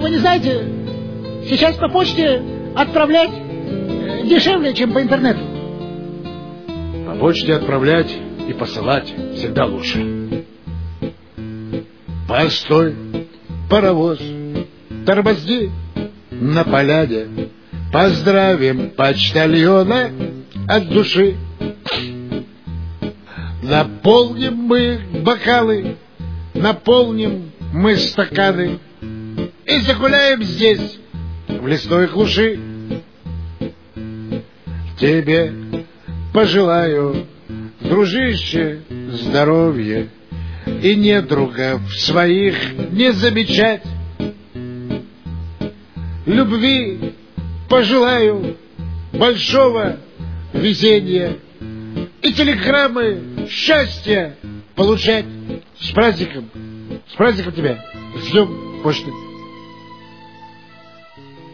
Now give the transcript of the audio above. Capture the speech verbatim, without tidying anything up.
вы не знаете, сейчас по почте отправлять дешевле, чем по интернету. По почте отправлять и посылать всегда лучше. Постой, паровоз, тормозни на поляне. Поздравим почтальона от души. Наполним мы бокалы, наполним мы стаканы и загуляем здесь, в лесной глуши. Тебе пожелаю, дружище, здоровья и недругов своих не замечать. Любви пожелаю, большого везения и телеграммы счастья получать. С праздником! С праздником тебя! Ждем почты!